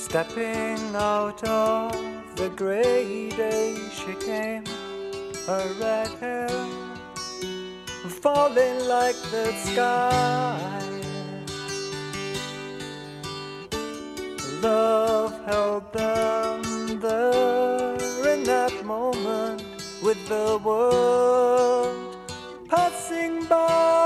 Stepping out of the grey day she came, her red hair falling like the sky. Love held them there in that moment, with the world passing by.